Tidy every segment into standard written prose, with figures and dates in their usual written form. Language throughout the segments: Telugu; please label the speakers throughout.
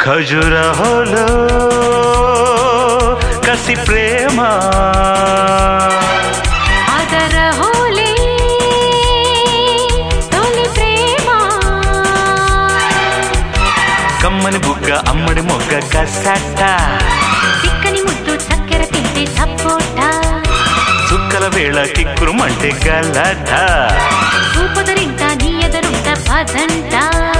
Speaker 1: ఖజురహోలో కసి ప్రేమ
Speaker 2: అదరహోలే తొలి ప్రేమ
Speaker 1: కమ్మని బుగ్గ అమ్మడి మొగ్గ కసట
Speaker 2: చిక్కని ముద్దు చక్కెర తింటే సపోటా
Speaker 1: చుక్కల వేళ కిక్కురుమంటే గలట
Speaker 2: ఊపదరింట నీ ఎదరుంట పదంట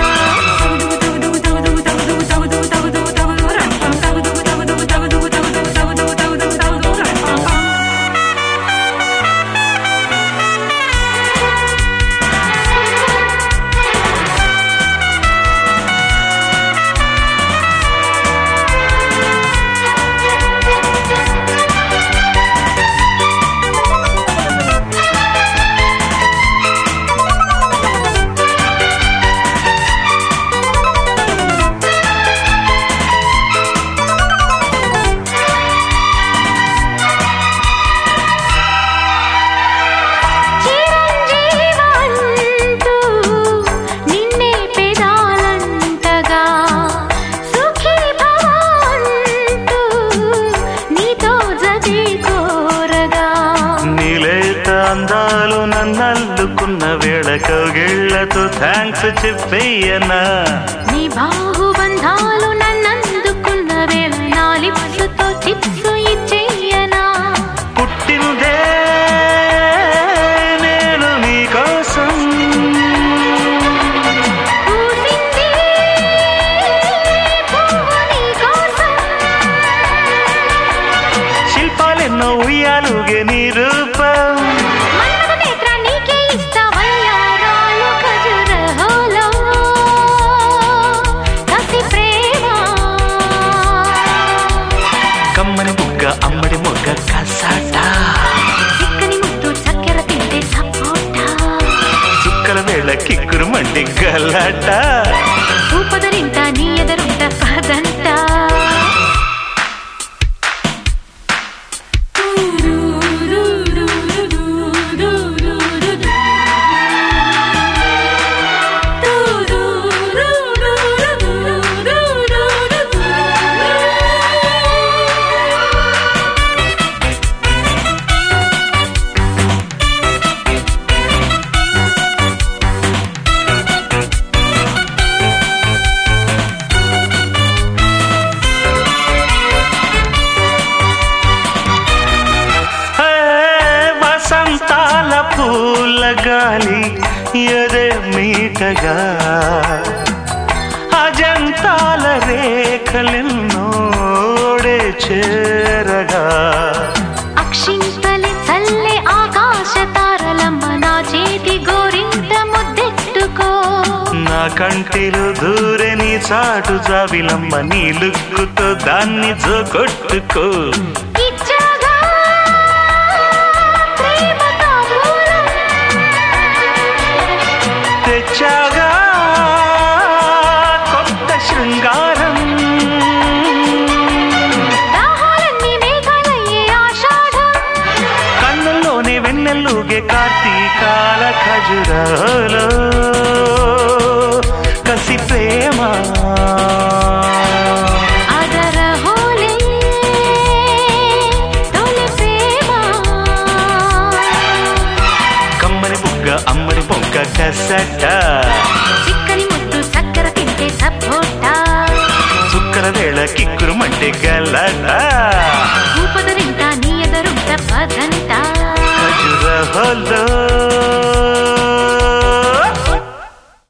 Speaker 1: అందాలు నన్నల్లుకున్న వేళ కౌగిళ్లతో థ్యాంక్స్ చెప్పేయనా
Speaker 2: నీ బాహుబంధాలు నన్నందుకున్న వేళ నా లిప్సుతో చిప్స్ ఇచ్చేయనా
Speaker 1: పుట్టిందే నేను నీ కోసం
Speaker 2: పూసింది పువ్వు నీ కోసం
Speaker 1: శిల్పాలెన్నో ఉయ్యాలుగే నీ రూపం కమ్మని బుగ్గ అమ్మడి మొగ్గ కసాట
Speaker 2: చిక్కని ముద్దు చక్కెర తింటే సపోటా
Speaker 1: చుక్కల వేళ కిక్కురుమంటే గలట
Speaker 2: ఊపదరింట నీ ఎదరుంట పదంట
Speaker 1: వసంతాల పూల గాలి ఎదే మీటగా అజంతాల రేఖలెన్నోడే చేరగా
Speaker 2: అక్షింతలి చల్లే ఆకాశ తారలమ్మ నా చేతి గోరింట ముద్దెట్టుకో
Speaker 1: నా కంటిలో దూరే నీ చాటు జాబిలమ్మ నీ లుక్కుతో దాన్ని జోకొట్టుకో
Speaker 2: ఇచ్చాగా ప్రేమ తాంబూలం
Speaker 1: తెచ్చాగా కొత్త శృంగారం
Speaker 2: దాహాలన్నీ మేఘాలయ్యే ఆషాఢం
Speaker 1: కన్నుల్లోనే వెన్నెల్లుగే కార్తీకాల ఖజురాలో కసి ప్రేమ
Speaker 2: అదరహోలే తొలి ప్రేమ
Speaker 1: కమ్మని బుగ్గ అమ్మడి పొంక కసట
Speaker 2: చిక్కని ముద్దు చక్కెర తింటే సపోటా
Speaker 1: చుక్కల వేళ కిక్కురుమంటే గలట
Speaker 2: ఊపదరింట నీ ఎదరుంట పదంట
Speaker 1: ఖజురాలో